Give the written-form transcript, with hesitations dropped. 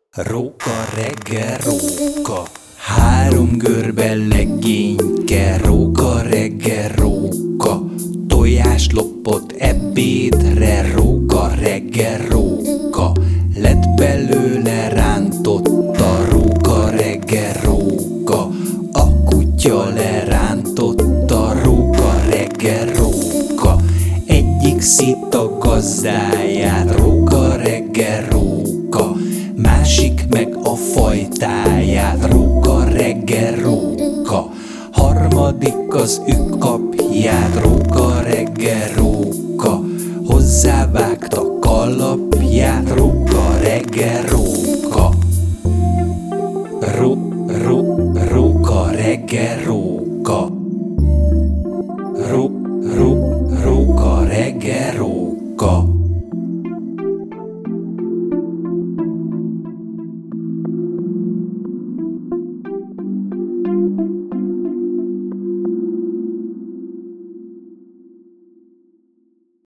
Róka reggel róka, három görbe legényke. Róka reggel róka, tojás lopott ebédre. Róka reggel róka, lett belőle rántotta. Róka reggel róka, a kutya lerántotta. Róka reggel róka, egyik szita gazdáját. Róka reggel róka, másik meg a fajtáját. Róka reggel róka, harmadik az ükkapját. Róka reggel róka, hozzávágta kalapját. Róka reggel róka, róka reggel róka,